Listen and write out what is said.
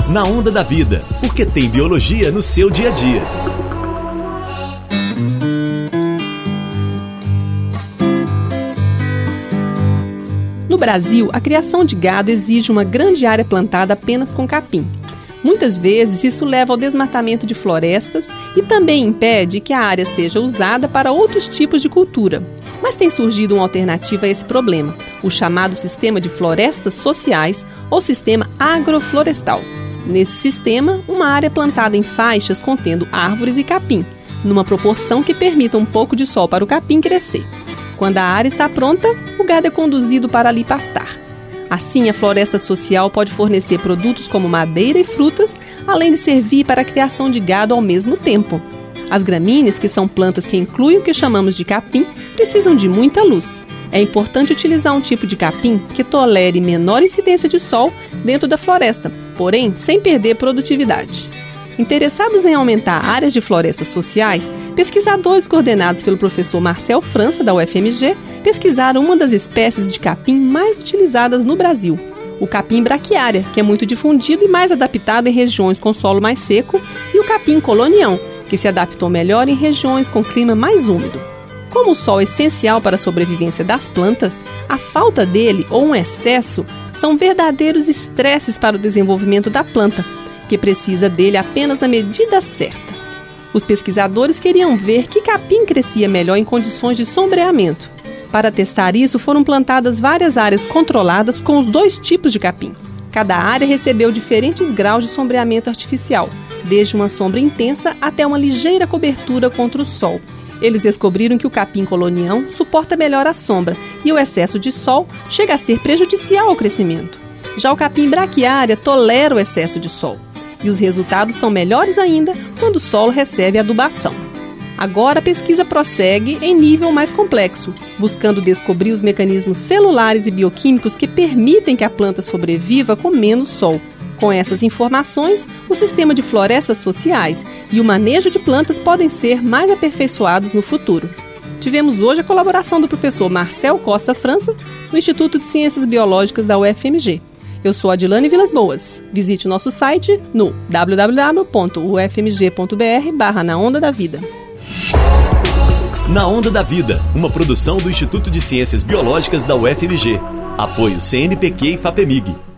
Na Onda da Vida, porque tem biologia no seu dia a dia. No Brasil, a criação de gado exige uma grande área plantada apenas com capim. Muitas vezes, isso leva ao desmatamento de florestas e também impede que a área seja usada para outros tipos de cultura. Mas tem surgido uma alternativa a esse problema, o chamado sistema de florestas sociais ou sistema agroflorestal. Nesse sistema, uma área plantada em faixas contendo árvores e capim, numa proporção que permita um pouco de sol para o capim crescer. Quando a área está pronta, o gado é conduzido para ali pastar. Assim, a floresta social pode fornecer produtos como madeira e frutas, além de servir para a criação de gado ao mesmo tempo. As gramíneas, que são plantas que incluem o que chamamos de capim, precisam de muita luz. É importante utilizar um tipo de capim que tolere menor incidência de sol dentro da floresta, porém sem perder produtividade. Interessados em aumentar áreas de florestas sociais, pesquisadores coordenados pelo professor Marcel França, da UFMG, pesquisaram uma das espécies de capim mais utilizadas no Brasil, o capim braquiária, que é muito difundido e mais adaptado em regiões com solo mais seco, e o capim colonião, que se adaptou melhor em regiões com clima mais úmido. Como o sol é essencial para a sobrevivência das plantas, a falta dele ou um excesso são verdadeiros estresses para o desenvolvimento da planta, que precisa dele apenas na medida certa. Os pesquisadores queriam ver que capim crescia melhor em condições de sombreamento. Para testar isso, foram plantadas várias áreas controladas com os dois tipos de capim. Cada área recebeu diferentes graus de sombreamento artificial, desde uma sombra intensa até uma ligeira cobertura contra o sol. Eles descobriram que o capim colonião suporta melhor a sombra e o excesso de sol chega a ser prejudicial ao crescimento. Já o capim braquiária tolera o excesso de sol. E os resultados são melhores ainda quando o solo recebe adubação. Agora a pesquisa prossegue em nível mais complexo, buscando descobrir os mecanismos celulares e bioquímicos que permitem que a planta sobreviva com menos sol. Com essas informações, o sistema de florestas sociais e o manejo de plantas podem ser mais aperfeiçoados no futuro. Tivemos hoje a colaboração do professor Marcel Costa França, do Instituto de Ciências Biológicas da UFMG. Eu sou Adilane Vilas Boas. Visite o nosso site no www.ufmg.br/Na Onda da Vida. Na Onda da Vida, uma produção do Instituto de Ciências Biológicas da UFMG. Apoio CNPq e FAPEMIG.